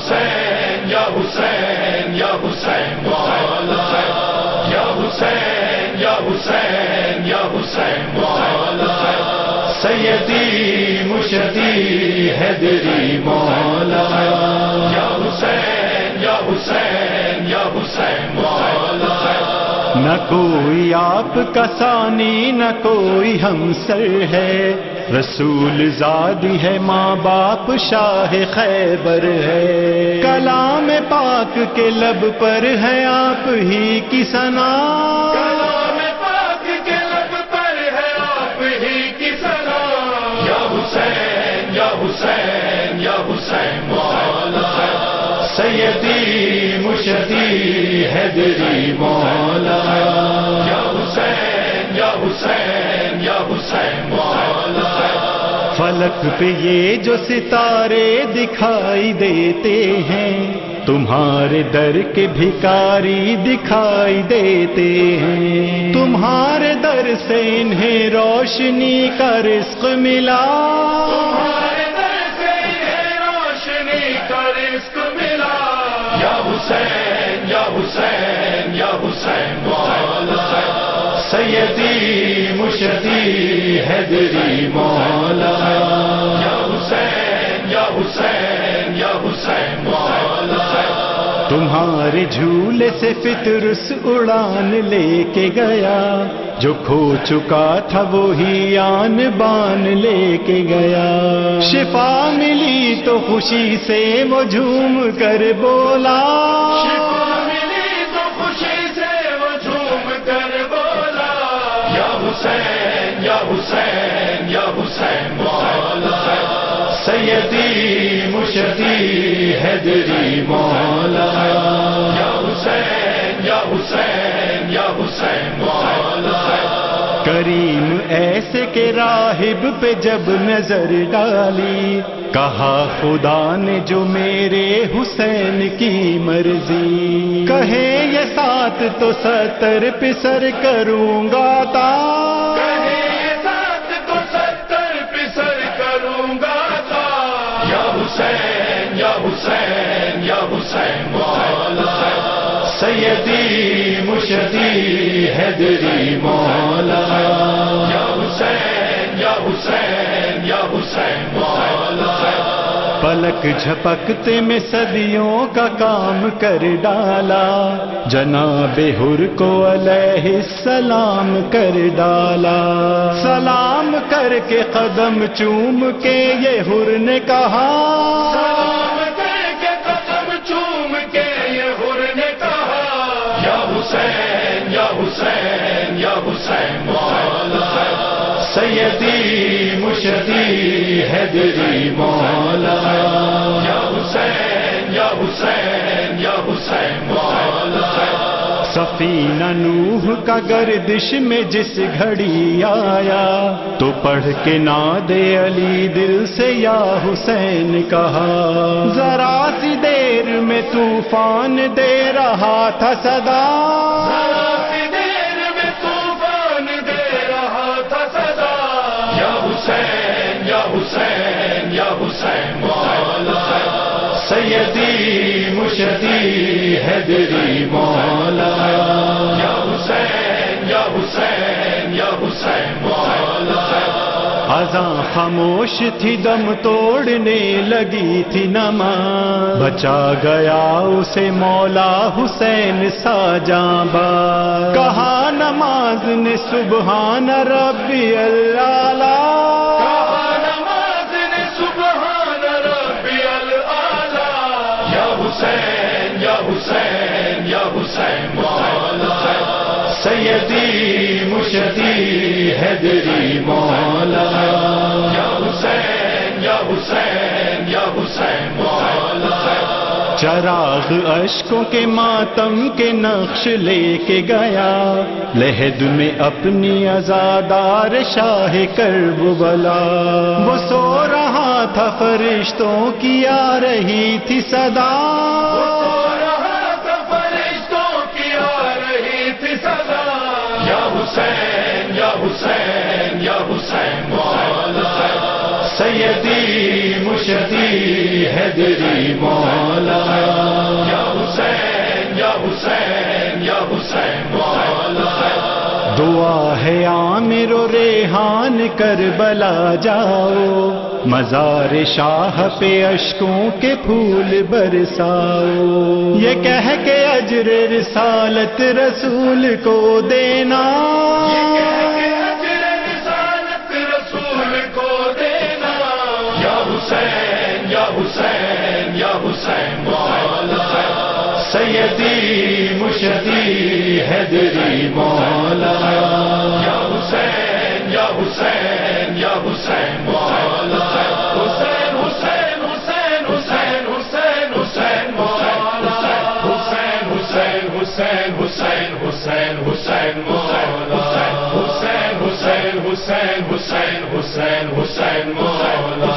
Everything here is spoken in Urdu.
حسین یا حسین یا حسین مولا یا حسین یا حسین یا حسین مولا سیدی مشدی حیدری مولا یا حسین یا حسین یا حسین مولا نہ کوئی آپ کا ثانی نہ کوئی ہمسر ہے، رسول زادی ہے ماں باپ شاہ خیبر ہے، کلام پاک کے لب پر ہے آپ ہی کی ثنا، کلام پاک کے لب پر ہے آپ ہی کی ثنا یا حسین یا حسین یا حسین مولا سیدی مشدی حیدری مولا یا حسین یا حسین یا حسین مولا فلک پہ یہ جو ستارے دکھائی دیتے ہیں، تمہارے در کے بھکاری دکھائی دیتے ہیں، تمہارے در سے انہیں روشنی کا رزق ملا، تمہارے در سے انہیں روشنی کا رزق ملا یا حسین یا حسین یا حسین مولا سیدی مشدی حیدری مولا یا حسین یا حسین یا حسین مولا تمہارے جھولے سے فطرس اڑان لے کے گیا، جو کھو چکا تھا وہی آن بان لے کے گیا، شفا ملی تو خوشی سے وہ جھوم کر بولا، شفا ملی تو خوشی سے وہ جھوم کر بولا یا حسین یا حسین یا حسین مولا سیدی مشدی حیدری مولا یا حسین یا حسین یا حسین مولا کریم ایسے کہ راہب پہ جب نظر ڈالی، کہا خدا نے جو میرے حسین کی مرضی، کہے یہ ساتھ تو 70 پسر کروں گا تا، کہے یہ ساتھ تو 70 پسر کروں گا تا یا حسین یا حسین یا حسین مولا سیدی مشدی حیدری مولا یا حسین یا حسین یا حسین مولا پلک جھپکتے میں صدیوں کا کام کر ڈالا، جناب حر کو علیہ السلام کر ڈالا، سلام کر کے قدم چوم کے یہ حر نے کہا، سلام کر کے قدم چوم کے یہ حر نے کہا یا حسین یا حسین یا حسین مولا سیدی مشدی حیدری مولا یا حسین یا حسین یا حسین مولا سفینہ نوح کا گردش میں جس گھڑی آیا، تو پڑھ کے ناد علی دل سے یا حسین کہا، ذرا سی دیر میں طوفان دے رہا تھا صدا، ذرا سی دیر میں طوفان دے رہا تھا صدا یا حسین یا حسین یا حسین مولا سیدی مشدی حیدری مولا یا حسین یا حسین یا حسین مولا اذاں خاموش تھی دم توڑنے لگی تھی نماز، بچا گیا اسے مولا حسین سا جاں باز، کہا نماز نے سبحان ربی العالی، کہا نماز نے سبحان ربی العالی یا حسین یا حسین یا حسین مولا سیدی مشدی حیدری مولا یا حسین یا حسین یا حسین مولا چراغ اشکوں کے ماتم کے نقش لے کے گیا، لحد میں اپنی عزادار شاہ کربلا، وہ سو رہا تھا فرشتوں کی آ رہی تھی صدا، حسین یا حسین یا حسین مولا سیدی مشدی حیدری مولا حسین مولا دعا ہے عامر و ریحان کربلا جاؤ مزار شاہ پہ اشکوں کے پھول برساؤ یہ کہہ کے اجر رسالت رسول کو دینا یا حسین یا حسین مولا سیدی مشدی حیدری مولا یا حسین یا حسین یا حسین مولا حسین حسین حسین حسین حسین حسین مولا حسین حسین حسین حسین حسین حسین مولا حسین حسین حسین حسین حسین حسین حسین مولا